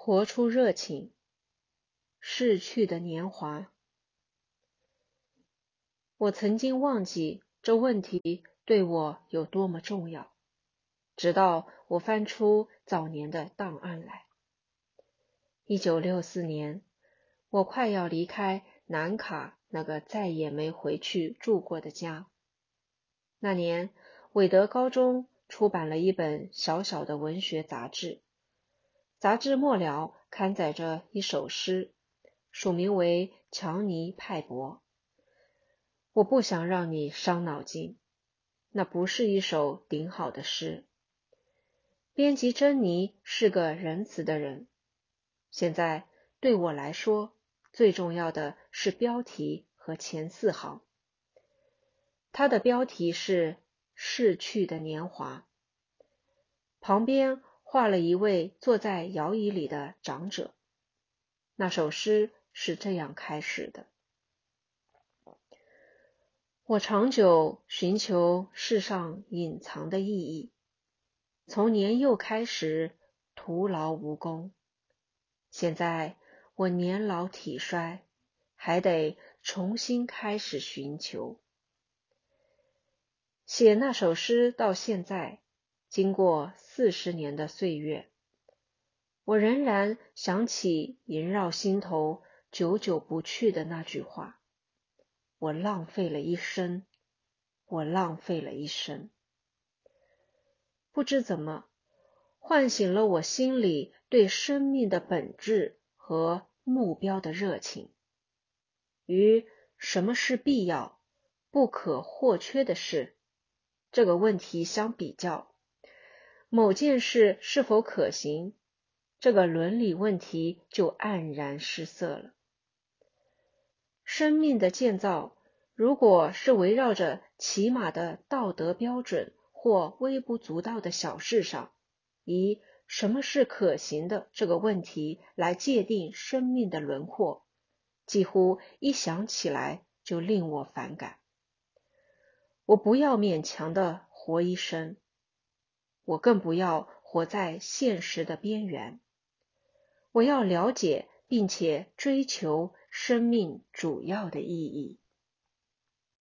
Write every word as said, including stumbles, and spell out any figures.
活出热情，逝去的年华。我曾经忘记这问题对我有多么重要，直到我翻出早年的档案来。一九六四年，我快要离开南卡那个再也没回去住过的家。那年，韦德高中出版了一本小小的文学杂志，杂志末了刊载着一首诗，署名为乔尼派伯。我不想让你伤脑筋，那不是一首顶好的诗。编辑珍妮是个仁慈的人，现在对我来说，最重要的是标题和前四行。它的标题是逝去的年华，旁边画了一位坐在摇椅里的长者。那首诗是这样开始的：我长久寻求世上隐藏的意义，从年幼开始徒劳无功，现在我年老体衰，还得重新开始寻求。写那首诗到现在，经过四十年的岁月，我仍然想起萦绕心头、久久不去的那句话：我浪费了一生，我浪费了一生。不知怎么，唤醒了我心里对生命的本质和目标的热情。与什么是必要、不可或缺的事这个问题相比较，某件事是否可行，这个伦理问题就黯然失色了。生命的建造，如果是围绕着起码的道德标准或微不足道的小事上，以什么是可行的这个问题来界定生命的轮廓，几乎一想起来就令我反感。我不要勉强的活一生，我更不要活在现实的边缘。我要了解并且追求生命主要的意义。